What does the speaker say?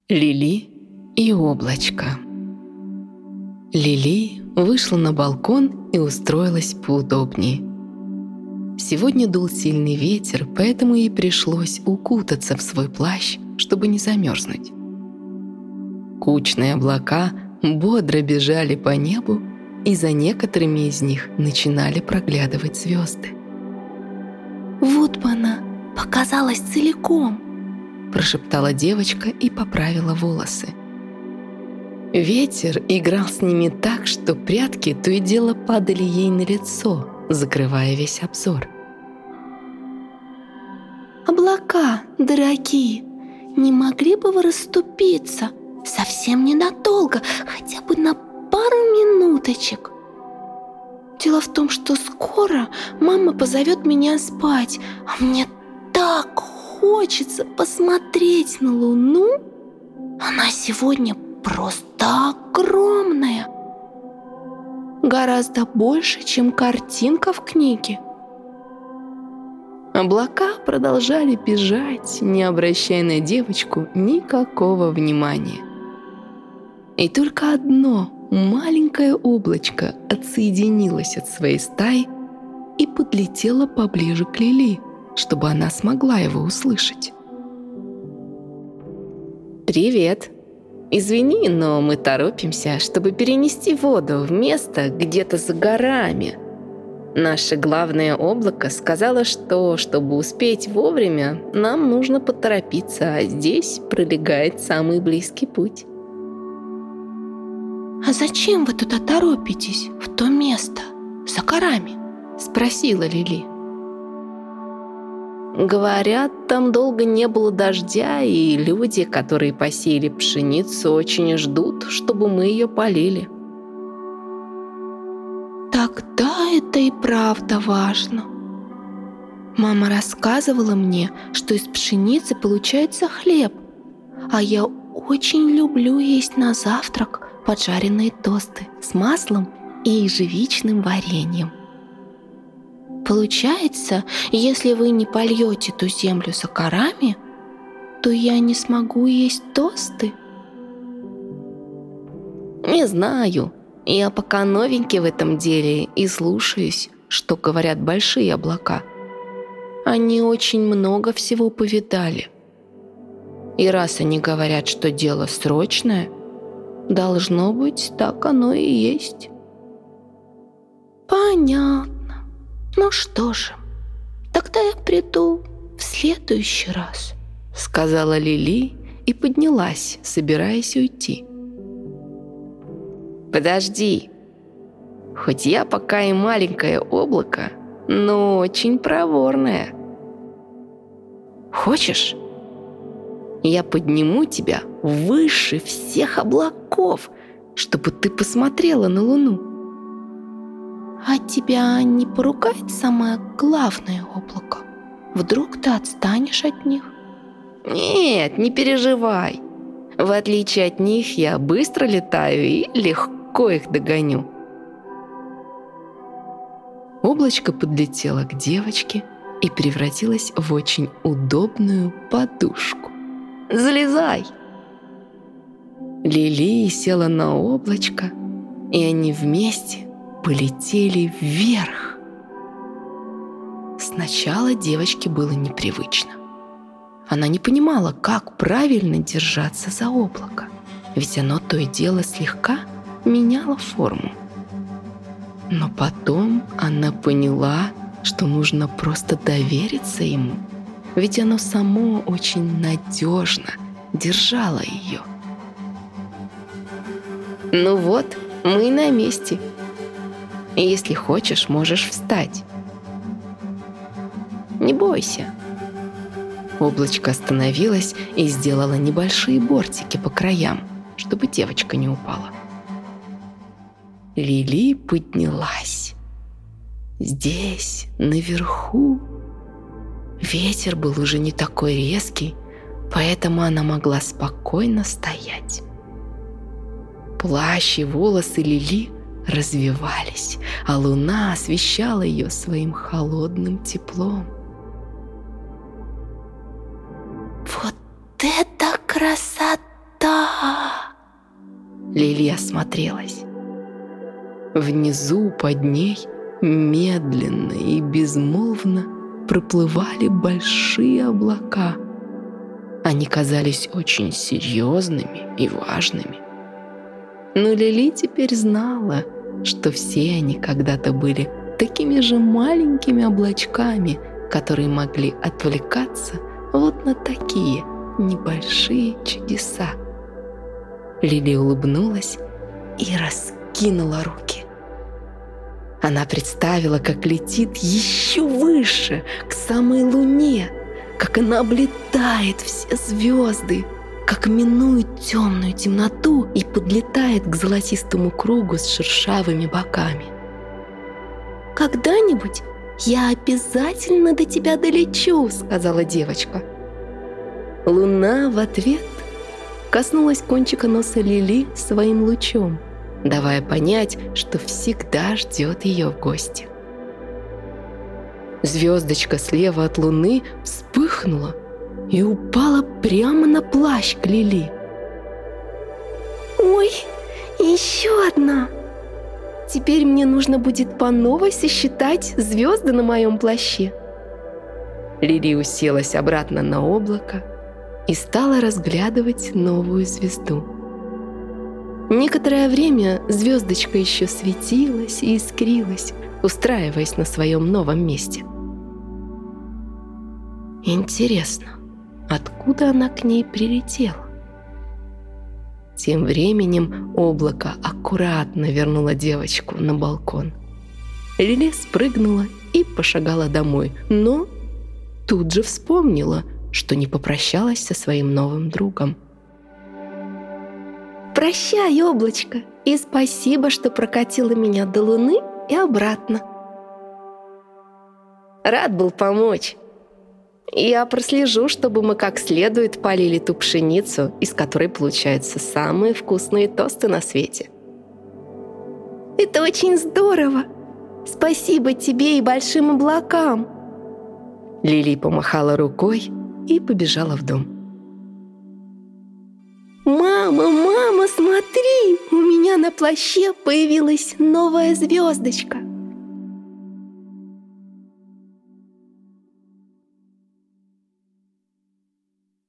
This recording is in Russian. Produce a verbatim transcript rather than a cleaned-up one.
Лили и облачко. Лили вышла на балкон и устроилась поудобнее. Сегодня дул сильный ветер, поэтому ей пришлось укутаться в свой плащ, чтобы не замерзнуть. Кучные облака бодро бежали по небу, и за некоторыми из них начинали проглядывать звезды. «Вот бы она показалась целиком!» прошептала девочка и поправила волосы. Ветер играл с ними так, что прядки то и дело падали ей на лицо, закрывая весь обзор. «Облака, дорогие, не могли бы вы расступиться? Совсем ненадолго, хотя бы на пару минуточек. Дело в том, что скоро мама позовет меня спать, а мне так хочется посмотреть на Луну. Она сегодня просто огромная. Гораздо больше, чем картинка в книге». Облака продолжали бежать, не обращая на девочку никакого внимания. И только одно маленькое облачко отсоединилось от своей стаи и подлетело поближе к Лили, чтобы она смогла его услышать. «Привет! Извини, но мы торопимся, чтобы перенести воду в место где-то за горами. Наше главное облако сказало, что, чтобы успеть вовремя, нам нужно поторопиться, а здесь пролегает самый близкий путь». «А зачем вы туда торопитесь, в то место, за горами?» – спросила Лили. «Говорят, там долго не было дождя, и люди, которые посеяли пшеницу, очень ждут, чтобы мы ее полили». «Тогда это и правда важно. Мама рассказывала мне, что из пшеницы получается хлеб, а я очень люблю есть на завтрак поджаренные тосты с маслом и ежевичным вареньем. Получается, если вы не польете ту землю за горами, то я не смогу есть тосты?» «Не знаю. Я пока новенький в этом деле и слушаюсь, что говорят большие облака. Они очень много всего повидали. И раз они говорят, что дело срочное, должно быть, так оно и есть». «Понятно. Ну что же, тогда я приду в следующий раз», — сказала Лили и поднялась, собираясь уйти. «Подожди. Хоть я пока и маленькое облако, но очень проворное. Хочешь, я подниму тебя выше всех облаков, чтобы ты посмотрела на Луну?» «А тебя не поругает самое главное облако? Вдруг ты отстанешь от них?» «Нет, не переживай. В отличие от них, я быстро летаю и легко их догоню». Облачко подлетело к девочке и превратилось в очень удобную подушку. «Залезай!» Лили села на облачко, и они вместе полетели вверх. Сначала девочке было непривычно. Она не понимала, как правильно держаться за облако, ведь оно то и дело слегка меняло форму. Но потом она поняла, что нужно просто довериться ему, ведь оно само очень надежно держало ее. «Ну вот, мы на месте. И если хочешь, можешь встать. Не бойся». Облачко остановилось и сделало небольшие бортики по краям, чтобы девочка не упала. Лили поднялась. Здесь, наверху, ветер был уже не такой резкий, поэтому она могла спокойно стоять. Плащ и волосы Лили развивались, а луна освещала ее своим холодным теплом. «Вот это красота!» Лили осмотрелась. Внизу под ней медленно и безмолвно проплывали большие облака. Они казались очень серьезными и важными. Но Лили теперь знала, что все они когда-то были такими же маленькими облачками, которые могли отвлекаться вот на такие небольшие чудеса. Лили улыбнулась и раскинула руки. Она представила, как летит еще выше, к самой луне, как она облетает все звезды, как минует темную темноту и подлетает к золотистому кругу с шершавыми боками. «Когда-нибудь я обязательно до тебя долечу», — сказала девочка. Луна в ответ коснулась кончика носа Лили своим лучом, давая понять, что всегда ждет ее в гости. Звездочка слева от луны вспыхнула и упала прямо на плащ к Лили. «Ой, еще одна! Теперь мне нужно будет по новой сосчитать звезды на моем плаще». Лили уселась обратно на облако и стала разглядывать новую звезду. Некоторое время звездочка еще светилась и искрилась, устраиваясь на своем новом месте. Интересно, откуда она к ней прилетела? Тем временем облако аккуратно вернуло девочку на балкон. Лили спрыгнула и пошагала домой, но тут же вспомнила, что не попрощалась со своим новым другом. «Прощай, облачко, и спасибо, что прокатило меня до луны и обратно». «Рад был помочь. Я прослежу, чтобы мы как следует полили ту пшеницу, из которой получаются самые вкусные тосты на свете». «Это очень здорово! Спасибо тебе и большим облакам!» Лили помахала рукой и побежала в дом. «Мама, мама, смотри! У меня на плаще появилась новая звездочка!»